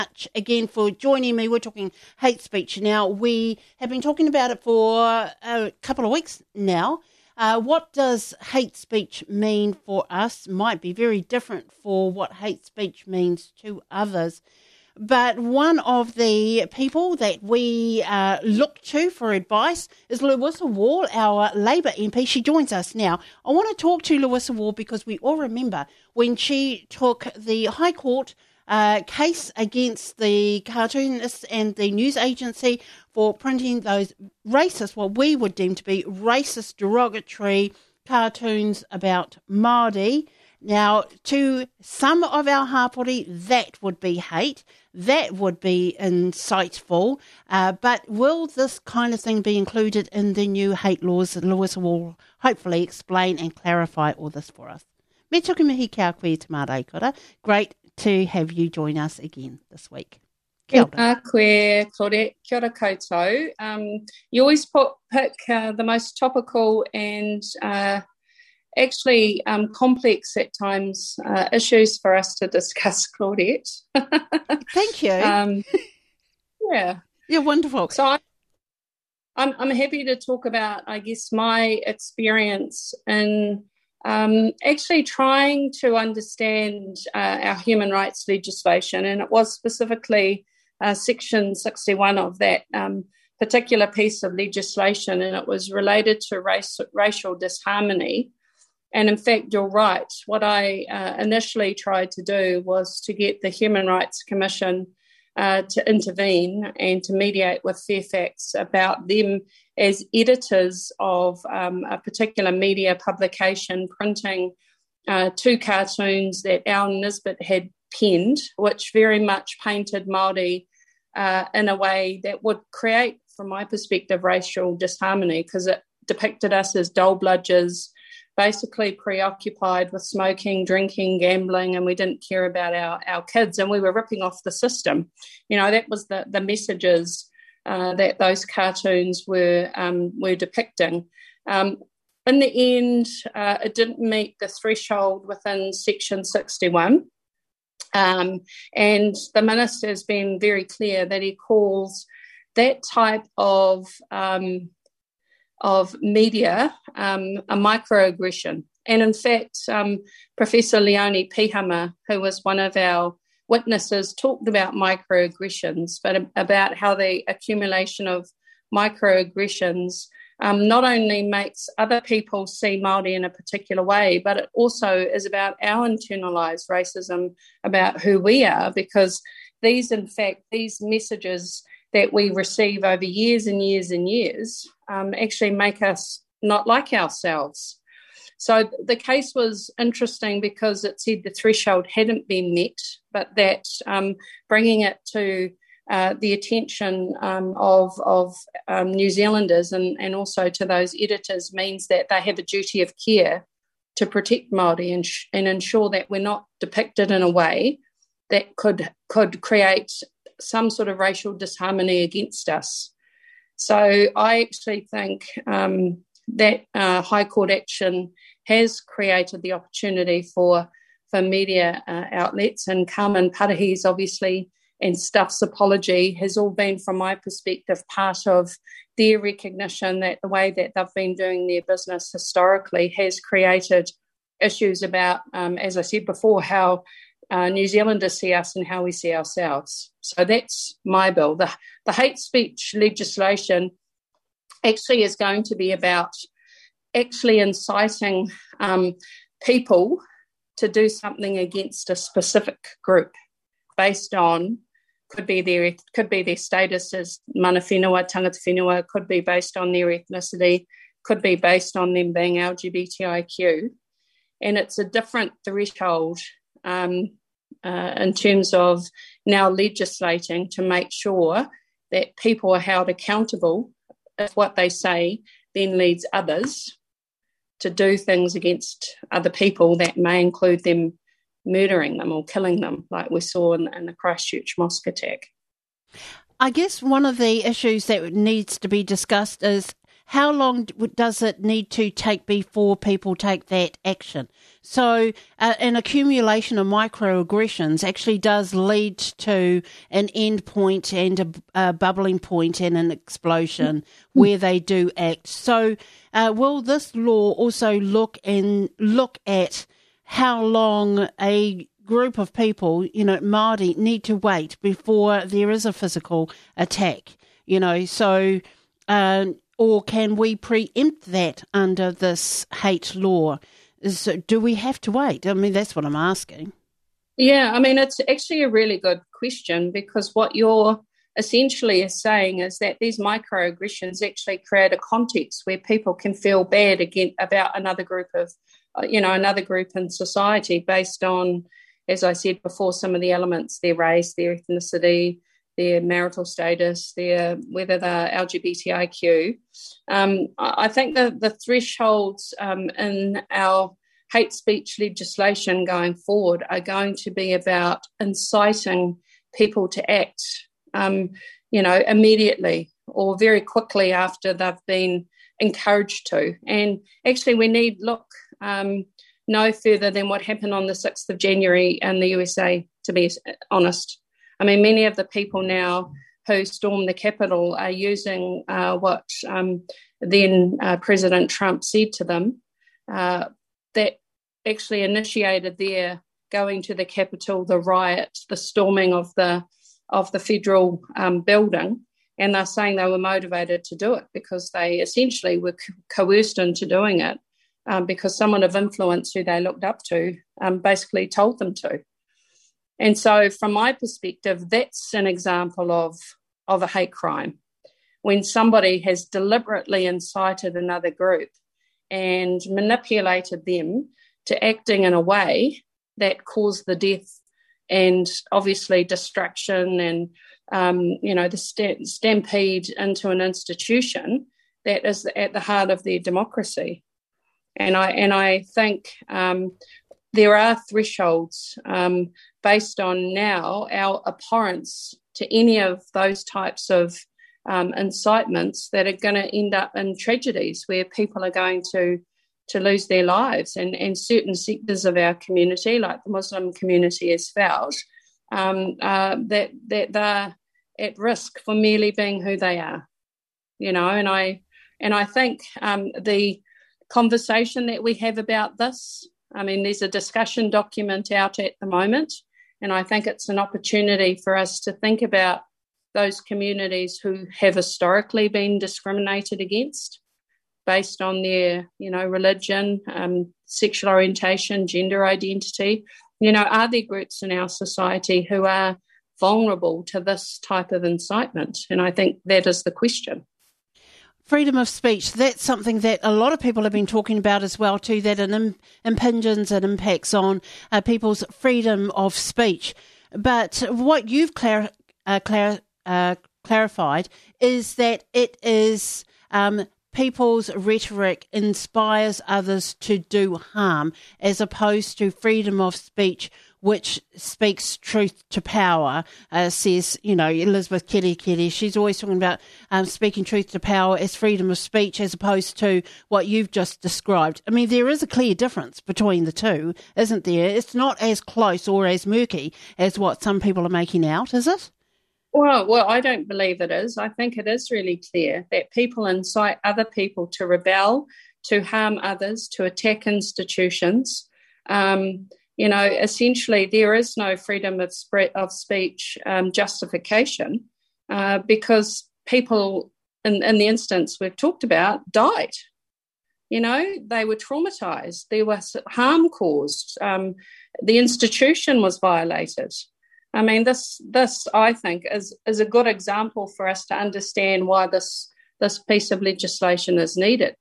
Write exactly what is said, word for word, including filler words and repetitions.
much again for joining me. We're talking hate speech now. We have been talking about it for a couple of weeks now. Uh, what does hate speech mean for us? Might be very different for what hate speech means to others. But one of the people that we uh, look to for advice is Louisa Wall, our Labour M P. She joins us now. I want to talk to Louisa Wall because we all remember when she took the High Court uh, case against the cartoonists and the news agency for printing those racist, what we would deem to be racist, derogatory cartoons about Māori. Now, to some of our hapori, that would be hate, that would be insightful, uh, but will this kind of thing be included in the new hate laws? Louisa will hopefully explain and clarify all this for us. Me tuku mihi kia koe te mārei kora. Great to have you join us again this week. Kia ora. Kia koe, Claudette. Kia ora koutou. Um, you always put, pick uh, the most topical and uh, actually um, complex at times uh, issues for us to discuss, Claudette. Thank you. um, yeah. You're wonderful. So I, I'm, I'm happy to talk about, I guess, my experience in um, actually trying to understand uh, our human rights legislation, and it was specifically uh, Section sixty-one of that um, particular piece of legislation, and it was related to race, racial disharmony. And in fact, you're right. What I uh, initially tried to do was to get the Human Rights Commission uh, to intervene and to mediate with Fairfax about them as editors of um, a particular media publication printing uh, two cartoons that Al Nisbet had penned, which very much painted Māori uh, in a way that would create, from my perspective, racial disharmony, because it depicted us as dull bludgers, basically preoccupied with smoking, drinking, gambling, and we didn't care about our, our kids, and we were ripping off the system. You know, that was the, the messages uh, that those cartoons were um, were depicting. Um, in the end, uh, it didn't meet the threshold within Section sixty-one, um, and the Minister has been very clear that he calls that type of um, of media um, a microaggression. And in fact, um, Professor Leonie Pihama, who was one of our witnesses, talked about microaggressions, but about how the accumulation of microaggressions um, not only makes other people see Māori in a particular way, but it also is about our internalised racism, about who we are, because these, in fact, these messages that we receive over years and years and years um, actually make us not like ourselves. So the case was interesting because it said the threshold hadn't been met, but that um, bringing it to uh, the attention um, of, of um, New Zealanders and, and also to those editors means that they have a duty of care to protect Māori and, sh- and ensure that we're not depicted in a way that could could create some sort of racial disharmony against us. So I actually think um, that uh, High Court action has created the opportunity for, for media uh, outlets, and Carmen Parahi's obviously and Stuff's apology has all been, from my perspective, part of their recognition that the way that they've been doing their business historically has created issues about, um, as I said before, how Uh, New Zealanders see us and how we see ourselves. So that's my bill. The, the hate speech legislation actually is going to be about actually inciting um, people to do something against a specific group based on, could be their could be their status as mana whenua, tangata whenua, could be based on their ethnicity, could be based on them being L G B T I Q. And it's a different threshold um, Uh, in terms of now legislating to make sure that people are held accountable if what they say then leads others to do things against other people that may include them murdering them or killing them, like we saw in, in the Christchurch mosque attack. I guess one of the issues that needs to be discussed is how long does it need to take before people take that action? So uh, an accumulation of microaggressions actually does lead to an end point and a, a bubbling point and an explosion where they do act. So uh, will this law also look and look at how long a group of people, you know, Māori, need to wait before there is a physical attack? You know, so... Uh, or can we preempt that under this hate law? Is, do we have to wait? I mean, that's what I'm asking. Yeah, I mean, it's actually a really good question, because what you're essentially saying is that these microaggressions actually create a context where people can feel bad again about another group of, you know, another group in society based on, as I said before, some of the elements, their race, their ethnicity, their marital status, their whether they're L G B T I Q. Um, I think the, the thresholds um, in our hate speech legislation going forward are going to be about inciting people to act, um, you know, immediately or very quickly after they've been encouraged to. And actually we need look um, no further than what happened on the sixth of January in the U S A, to be honest. I mean, many of the people now who stormed the Capitol are using uh, what um, then uh, President Trump said to them uh, that actually initiated their going to the Capitol, the riot, the storming of the of the federal um, building, and they're saying they were motivated to do it because they essentially were co- coerced into doing it um, because someone of influence who they looked up to um, basically told them to. And so from my perspective, that's an example of, of a hate crime, when somebody has deliberately incited another group and manipulated them to acting in a way that caused the death and obviously destruction and, um, you know, the st- stampede into an institution that is at the heart of their democracy. And I, and I think... Um, There are thresholds um, based on now our abhorrence to any of those types of um, incitements that are going to end up in tragedies where people are going to to lose their lives, and, and certain sectors of our community, like the Muslim community as felt, um, uh, that that they're at risk for merely being who they are, you know. And I and I think um, the conversation that we have about this. I mean, there's a discussion document out at the moment, and I think it's an opportunity for us to think about those communities who have historically been discriminated against based on their, you know, religion, um, sexual orientation, gender identity. You know, are there groups in our society who are vulnerable to this type of incitement? And I think that is the question. Freedom of speech, that's something that a lot of people have been talking about as well too, that it im- impinges and impacts on uh, people's freedom of speech. But what you've clar- uh, clar- uh, clarified is that it is um, people's rhetoric inspires others to do harm, as opposed to freedom of speech, which speaks truth to power, uh, says, you know, Elizabeth Kerekere. She's always talking about um, speaking truth to power as freedom of speech, as opposed to what you've just described. I mean, there is a clear difference between the two, isn't there? It's not as close or as murky as what some people are making out, is it? Well, well, I don't believe it is. I think it is really clear that people incite other people to rebel, to harm others, to attack institutions. Um, you know, essentially there is no freedom of, spread, of speech um, justification uh, because people, in, in the instance we've talked about, died. You know, they were traumatised. There was harm caused. Um, the institution was violated. I mean, this, this I think, is, is a good example for us to understand why this, this piece of legislation is needed.